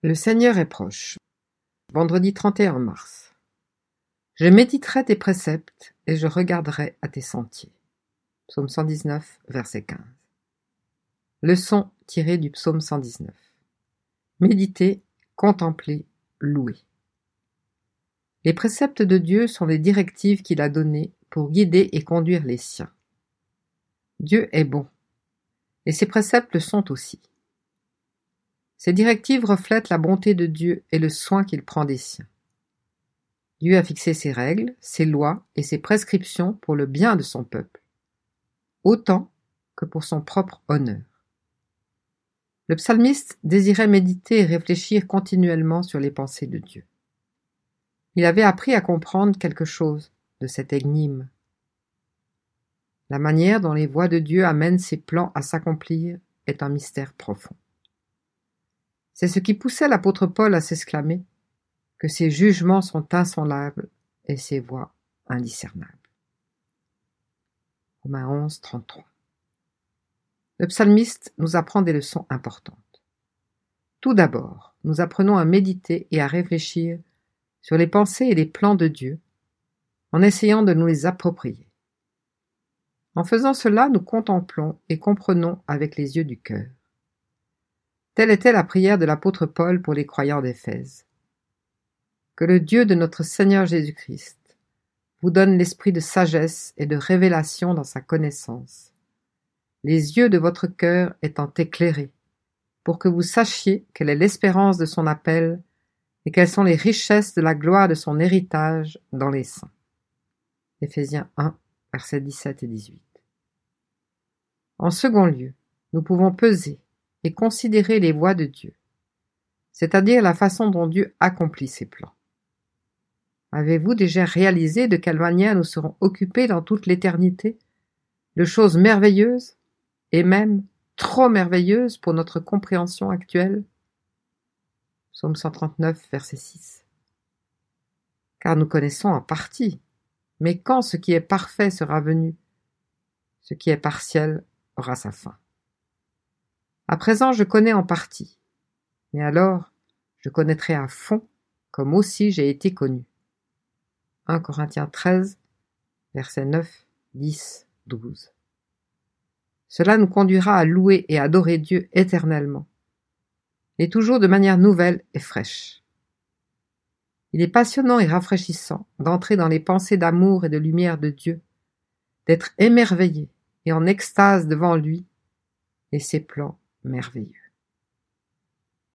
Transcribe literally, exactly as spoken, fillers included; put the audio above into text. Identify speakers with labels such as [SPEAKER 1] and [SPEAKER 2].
[SPEAKER 1] Le Seigneur est proche. Vendredi trente et un mars. Je méditerai tes préceptes et je regarderai à tes sentiers. Psaume cent dix-neuf, verset quinze. Leçon tirée du psaume cent dix-neuf. Méditer, contempler, louer. Les préceptes de Dieu sont les directives qu'il a données pour guider et conduire les siens. Dieu est bon, et ses préceptes le sont aussi. Ces directives reflètent la bonté de Dieu et le soin qu'il prend des siens. Dieu a fixé ses règles, ses lois et ses prescriptions pour le bien de son peuple, autant que pour son propre honneur. Le psalmiste désirait méditer et réfléchir continuellement sur les pensées de Dieu. Il avait appris à comprendre quelque chose de cette énigme. La manière dont les voies de Dieu amènent ses plans à s'accomplir est un mystère profond. C'est ce qui poussait l'apôtre Paul à s'exclamer que ses jugements sont insondables et ses voies indiscernables. Romains onze, trente-trois. Le psalmiste nous apprend des leçons importantes. Tout d'abord, nous apprenons à méditer et à réfléchir sur les pensées et les plans de Dieu en essayant de nous les approprier. En faisant cela, nous contemplons et comprenons avec les yeux du cœur. Telle était la prière de l'apôtre Paul pour les croyants d'Éphèse. Que le Dieu de notre Seigneur Jésus-Christ vous donne l'esprit de sagesse et de révélation dans sa connaissance, les yeux de votre cœur étant éclairés, pour que vous sachiez quelle est l'espérance de son appel et quelles sont les richesses de la gloire de son héritage dans les saints. Éphésiens un, versets dix-sept et dix-huit. En second lieu, nous pouvons peser et considérer les voies de Dieu, c'est-à-dire la façon dont Dieu accomplit ses plans. Avez-vous déjà réalisé de quelle manière nous serons occupés dans toute l'éternité de choses merveilleuses et même trop merveilleuses pour notre compréhension actuelle? Psaume cent trente-neuf, verset six. Car nous connaissons en partie, mais quand ce qui est parfait sera venu, ce qui est partiel aura sa fin. À présent, je connais en partie, mais alors je connaîtrai à fond, comme aussi j'ai été connu. un Corinthiens treize, versets neuf, dix, douze. Cela nous conduira à louer et adorer Dieu éternellement, et toujours de manière nouvelle et fraîche. Il est passionnant et rafraîchissant d'entrer dans les pensées d'amour et de lumière de Dieu, d'être émerveillé et en extase devant lui et ses plans merveilleux.